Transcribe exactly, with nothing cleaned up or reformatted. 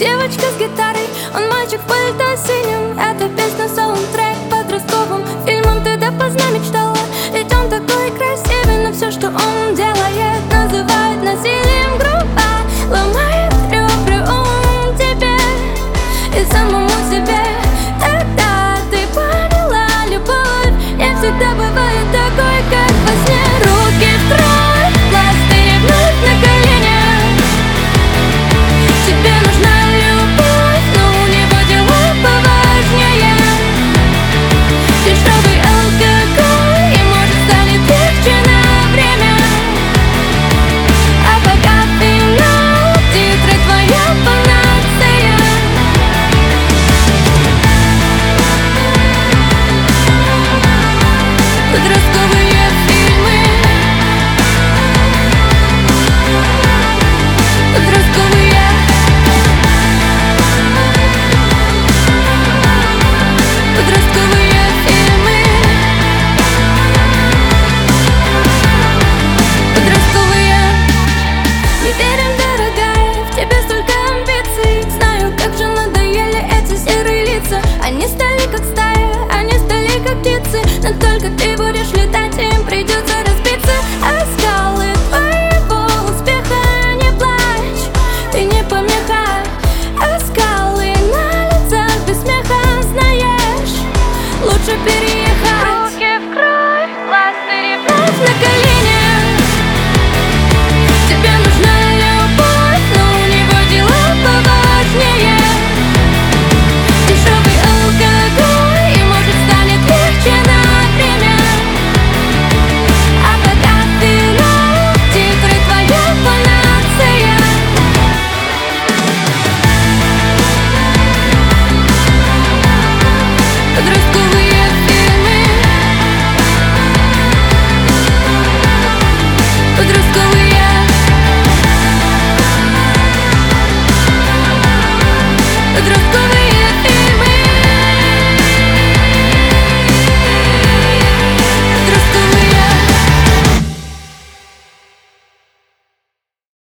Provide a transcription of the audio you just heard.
Девочка с гитарой, он мальчик в пальто синем. Эта песня саундтрек подростковым фильмом. Ты допоздна мечтала, ведь он такой красивый. Но все, что он делает, называет насилием грубо. Ломает ребра он тебе и самому себе. Тогда ты поняла любовь не всегда бывает такой, как во сне. Руки втрой, пластырь вновь на коленях. Тебе нужна любовь, но у него дела поважнее. Дешевый алкоголь, и может станет легче на время. А пока финал, титры твоя панацея. Подростковый